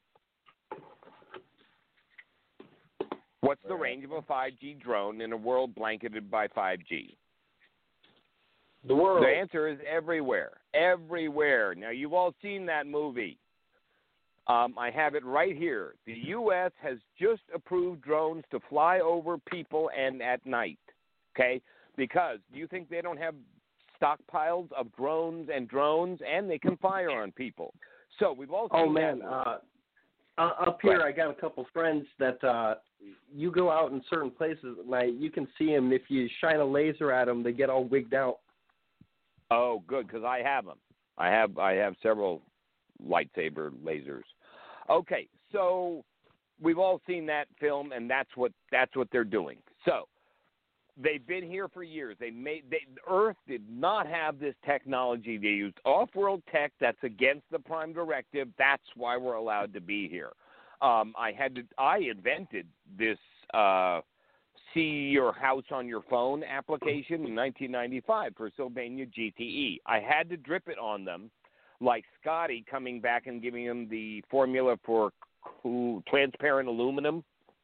What's the range of a 5G drone in a world blanketed by 5G? The world. The answer is everywhere. Everywhere. Now, you've all seen that movie. I have it right here. The U.S. has just approved drones to fly over people and at night. Okay? Because do you think they don't have stockpiles of drones, and they can fire on people? So we've all seen that. Up here, I got a couple friends that you go out in certain places at night, you can see them. If you shine a laser at them, they get all wigged out. Oh, good, because I have them. I have several lightsaber lasers. Okay, so we've all seen that film, and that's what they're doing. So they've been here for years. Earth did not have this technology. They used off-world tech that's against the Prime Directive. That's why we're allowed to be here. I invented this See Your House on Your Phone application in 1995 for Sylvania GTE. I had to drip it on them, like Scotty coming back and giving them the formula for transparent aluminum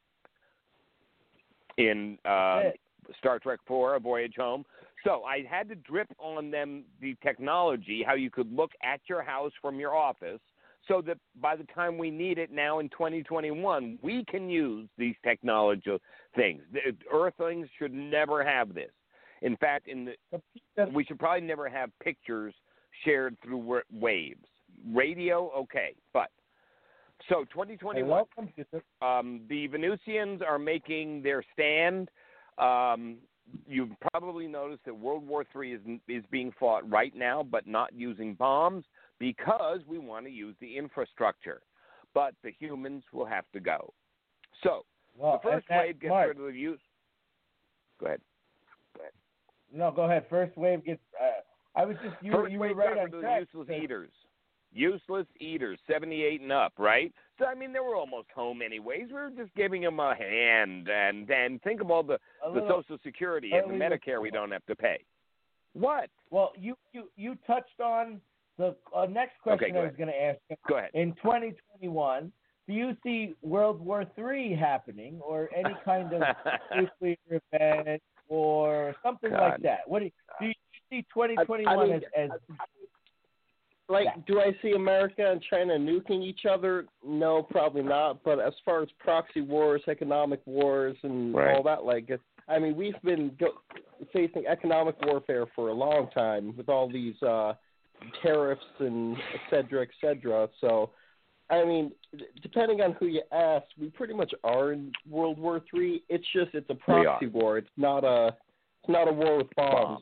in Star Trek IV, A Voyage Home. So I had to drip on them the technology, how you could look at your house from your office, so that by the time we need it now in 2021, we can use these technology things. The Earthlings should never have this. In fact, we should probably never have pictures shared through waves. Radio, okay, but so 2021. The Venusians are making their stand. You've probably noticed that World War III is being fought right now, but not using bombs, because we want to use the infrastructure. But the humans will have to go. So the first wave gets rid of the use. Go ahead. No, go ahead. First wave gets. I was just you were right on track. Useless eaters, 78 and up, right? So I mean, they were almost home anyways. We were just giving them a hand, and think of all the Social Security and the Medicare we don't have to pay. What? Well, you touched on the next question I was going to ask you. Go ahead. In 2021, do you see World War III happening, or any kind of nuclear event, or something like that? What do you see 2021 as? Do I see America and China nuking each other? No, probably not. But as far as proxy wars, economic wars, and all that, I mean, we've been facing economic warfare for a long time with all these tariffs and et cetera, et cetera. So, I mean, depending on who you ask, we pretty much are in World War III. It's a proxy war. It's not a war with bombs.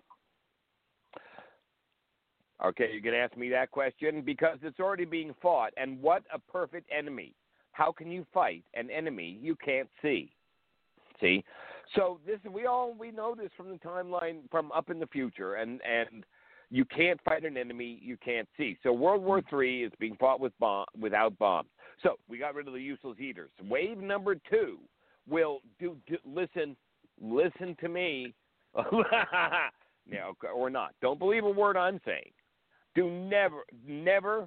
Okay, you're going to ask me that question? Because it's already being fought. And what a perfect enemy. How can you fight an enemy you can't see? See? So we know this from the timeline from up in the future, and you can't fight an enemy you can't see. So World War III is being fought without bombs. So we got rid of the useless eaters. Wave number 2 will listen to me. No, or not. Don't believe a word I'm saying. Never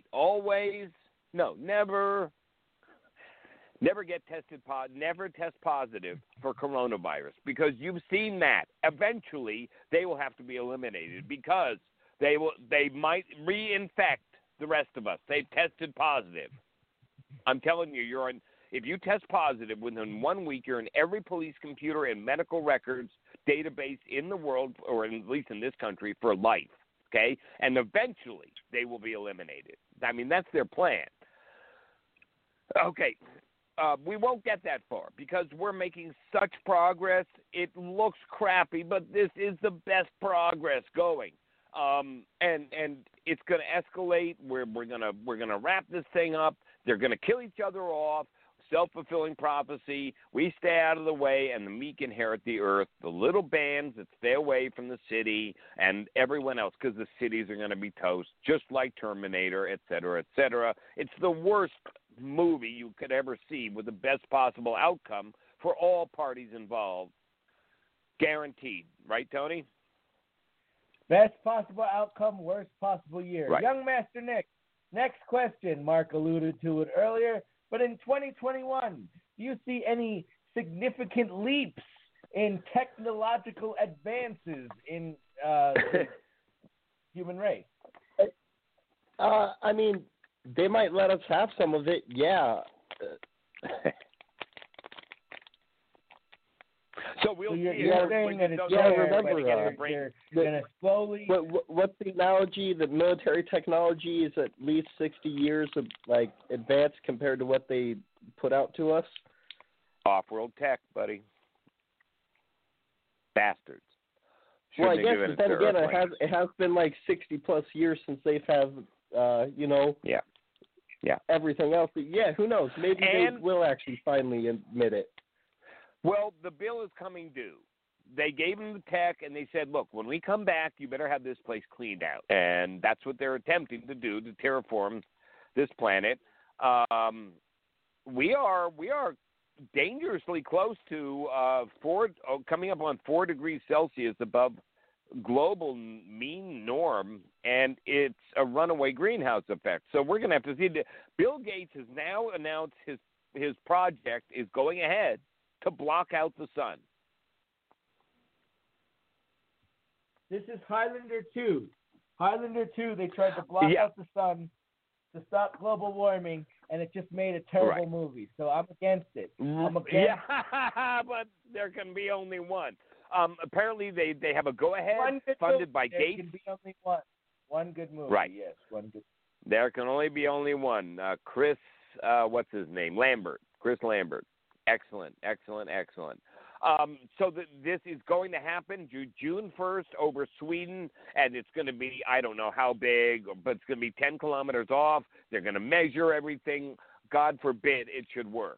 never test positive for coronavirus, because you've seen that. Eventually, they will have to be eliminated, because they might reinfect the rest of us. They've tested positive. I'm telling you, if you test positive, within 1 week, you're in every police computer and medical records database in the world, or at least in this country, for life. Okay? And eventually they will be eliminated. I mean, that's their plan. Okay. We won't get that far because we're making such progress. It looks crappy, but this is the best progress going. And it's going to escalate. We're gonna wrap this thing up. They're going to kill each other off. Self-fulfilling prophecy. We stay out of the way, and the meek inherit the earth. The little bands that stay away from the city and everyone else, because the cities are going to be toast, just like Terminator, et cetera, et cetera. It's the worst movie you could ever see, with the best possible outcome for all parties involved. Guaranteed. Right, Tony? Best possible outcome, worst possible year. Right. Young Master Nick, next question. Mark alluded to it earlier, but in 2021, do you see any significant leaps in technological advances in the human race? I mean, they might let us have some of it, yeah. So we'll you're see. Saying that it's remember, going to slowly. What's the analogy? The military technology is at least 60 years of advance compared to what they put out to us. Off-world tech, buddy. Bastards. Well, I guess, but then again, it has been 60 plus years since they've have everything else. But yeah, who knows? Maybe they will actually finally admit it. Well, the bill is coming due. They gave them the tech, and they said, look, when we come back, you better have this place cleaned out. And that's what they're attempting to do, to terraform this planet. We are dangerously close to coming up on 4 degrees Celsius above global mean norm, and it's a runaway greenhouse effect. So we're going to have to see. Bill Gates has now announced his project is going ahead to block out the sun. This is Highlander 2. Highlander 2, they tried to block out the sun to stop global warming, and it just made a terrible movie. So I'm against it. But there can be only one. Apparently, they have a go-ahead funded by Gates. There can be only one. One good movie. Right. Yes, one good. There can only be only one. Chris, what's his name? Lambert. Chris Lambert. Excellent. So this is going to happen June 1st over Sweden, and it's going to be, I don't know how big, but it's going to be 10 kilometers off. They're going to measure everything. God forbid it should work.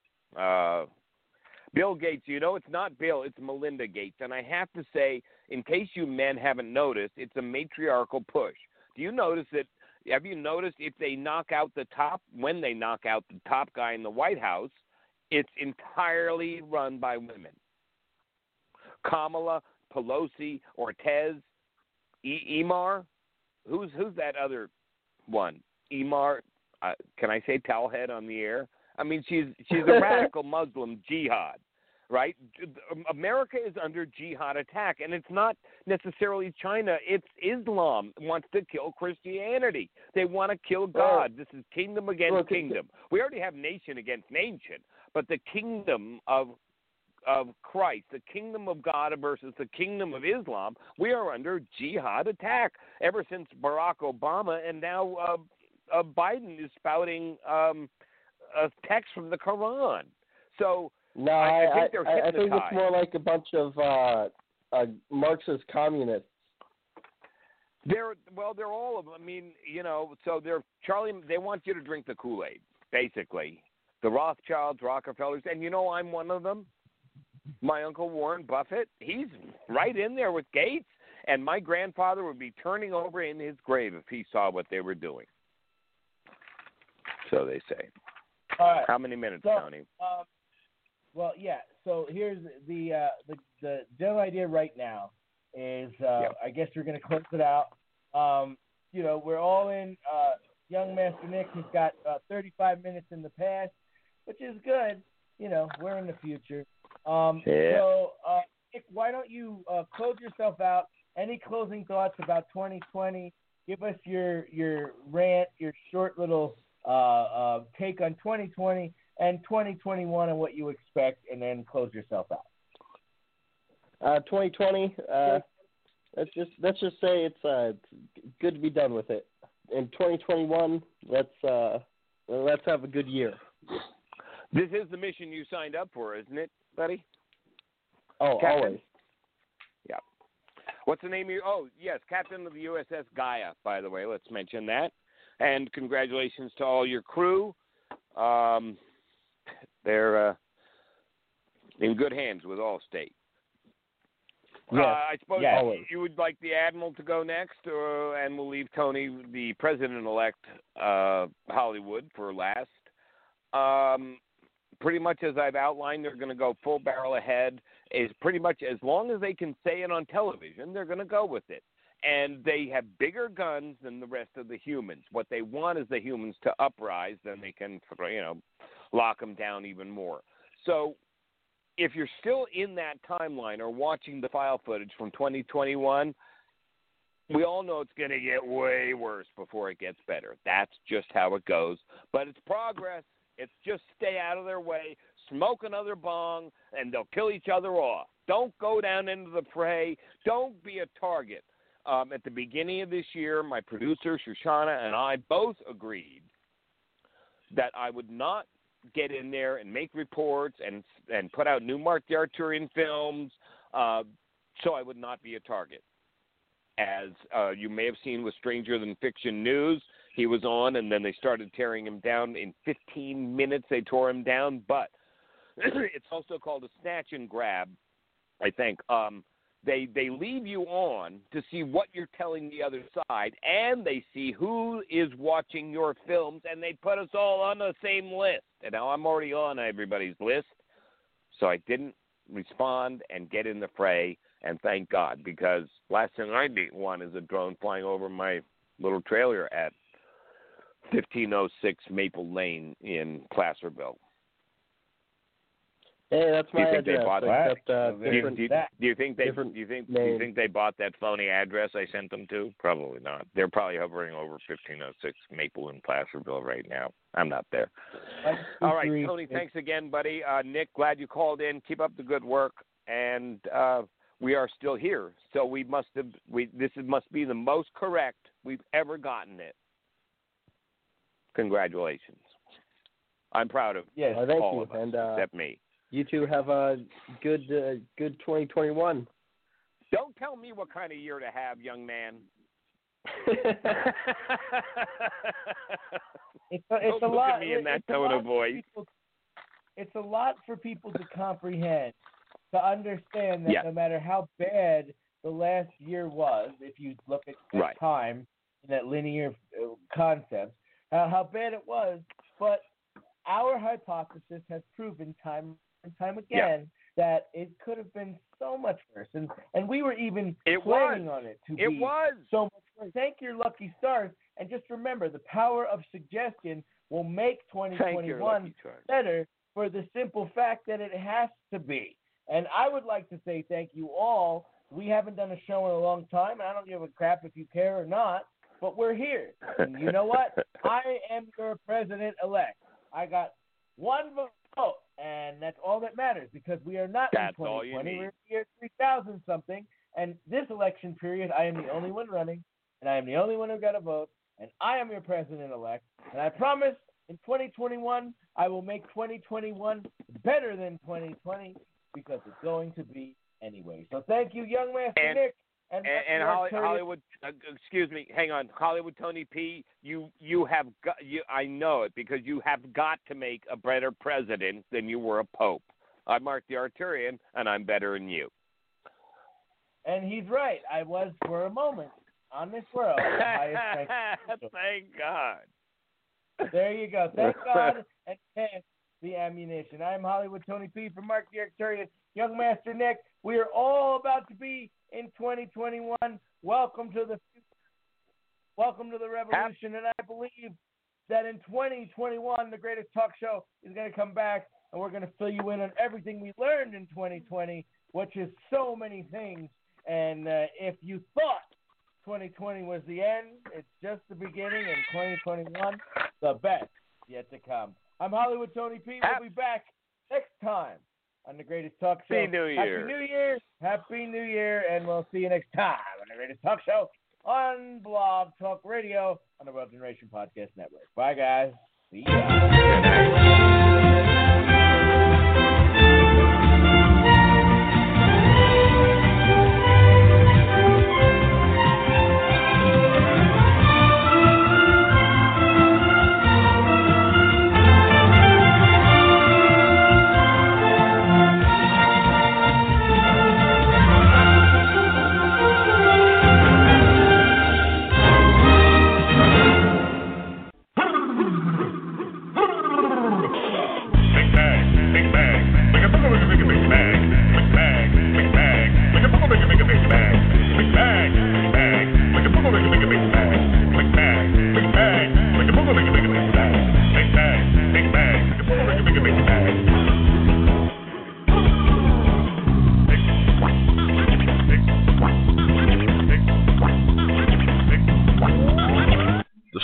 Bill Gates, it's not Bill, it's Melinda Gates. And I have to say, in case you men haven't noticed, it's a matriarchal push. Have you noticed if they knock out when they knock out the top guy in the White House, it's entirely run by women. Kamala, Pelosi, Ortiz, Emar. Who's that other one? Emar. Can I say towelhead on the air? I mean, she's a radical Muslim jihad, right? America is under jihad attack, and it's not necessarily China. It's Islam wants to kill Christianity. They want to kill God. This is kingdom against kingdom. We already have nation against nation, but the kingdom of Christ, the kingdom of God versus the kingdom of Islam, we are under jihad attack ever since Barack Obama, and now Biden is spouting a text from the Quran. So no, I think they're hypnotized. I think it's more like a bunch of Marxist communists. They're all of them. I mean, so they want you to drink the Kool-Aid, basically. The Rothschilds, Rockefellers, and I'm one of them. My uncle Warren Buffett, he's right in there with Gates, and my grandfather would be turning over in his grave if he saw what they were doing. So they say. All right. How many minutes, Tony? Well, yeah. So here's the general idea right now is I guess we're going to close it out. We're all in. Young Master Nick has got 35 minutes in the past, which is good. We're in the future. So, Nick, why don't you close yourself out? Any closing thoughts about 2020? Give us your rant, your short little take on 2020 and 2021 and what you expect, and then close yourself out. 2020. Let's just say it's good to be done with it. In 2021, let's have a good year. This is the mission you signed up for, isn't it, buddy? Oh, Captain? Always. Yeah. What's the name of your? Oh, yes, Captain of the USS Gaia. By the way, let's mention that. And congratulations to all your crew. They're in good hands with Allstate. Yes. I suppose you would like the Admiral to go next, and we'll leave Tony, the President-elect Hollywood, for last. Pretty much as I've outlined, they're going to go full barrel ahead. Is pretty much as long as they can say it on television, they're going to go with it. And they have bigger guns than the rest of the humans. What they want is the humans to uprise, then they can, lock them down even more. So if you're still in that timeline or watching the file footage from 2021, we all know it's going to get way worse before it gets better. That's just how it goes. But it's progress. It's just stay out of their way, smoke another bong, and they'll kill each other off. Don't go down into the fray. Don't be a target. At the beginning of this year, my producer, Shoshana, and I both agreed that I would not get in there and make reports and put out new Mark the Arturian films, so I would not be a target. As you may have seen with Stranger Than Fiction News, he was on, and then they started tearing him down. In 15 minutes, they tore him down. But it's also called a snatch and grab, I think. They leave you on to see what you're telling the other side, and they see who is watching your films, and they put us all on the same list. And now I'm already on everybody's list, so I didn't respond and get in the fray, and thank God, because last thing I want is a drone flying over my little trailer at 1506 Maple Lane in Placerville. Hey, that's my address. Do you think they bought that phony address I sent them to? Probably not. They're probably hovering over 1506 Maple in Placerville right now. I'm not there. All right, Tony, thanks again, buddy. Nick, glad you called in. Keep up the good work, and we are still here. So this must be the most correct we've ever gotten it. Congratulations. I'm proud of all of us, except me. You two have a good 2021. Don't tell me what kind of year to have, young man. It's a lot. At me in that tone of voice. It's a lot for people to comprehend, to understand that no matter how bad the last year was, if you look at time in that linear concept, how bad it was, but our hypothesis has proven time and time again that it could have been so much worse, and we were even planning on it to be so much worse. Thank your lucky stars, and just remember, the power of suggestion will make 2021 better for the simple fact that it has to be. And I would like to say thank you all. We haven't done a show in a long time, and I don't give a crap if you care or not, but we're here. And you know what? I am your president-elect. I got one vote, and that's all that matters, because we are not in 2020. We're in the year 3000-something, and this election period, I am the only one running, and I am the only one who got a vote, and I am your president-elect. And I promise in 2021, I will make 2021 better than 2020, because it's going to be anyway. So thank you, young Master Nick. And Hollywood, excuse me, hang on, Hollywood Tony P. You have got, I know it, because you have got to make a better president than you were a pope. I'm Mark the Arturian, and I'm better than you. And he's right. I was for a moment on this world. Thank God. There you go. Thank God, and thank the ammunition. I'm Hollywood Tony P. from Mark the Arturian. Young Master Nick, we are all about to be in 2021. Welcome to the revolution, and I believe that in 2021, the greatest talk show is going to come back, and we're going to fill you in on everything we learned in 2020, which is so many things. And if you thought 2020 was the end, it's just the beginning, and 2021, the best yet to come. I'm Hollywood Tony P. We'll be back next time on the Greatest Talk Show. Happy New Year. Happy New Year. Happy New Year, and we'll see you next time on the Greatest Talk Show on Blog Talk Radio on the World Generation Podcast Network. Bye, guys. See ya.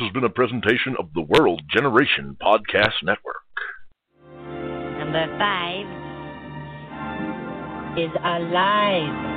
has been a presentation of the World Generation Podcast Network. Number 5 is alive.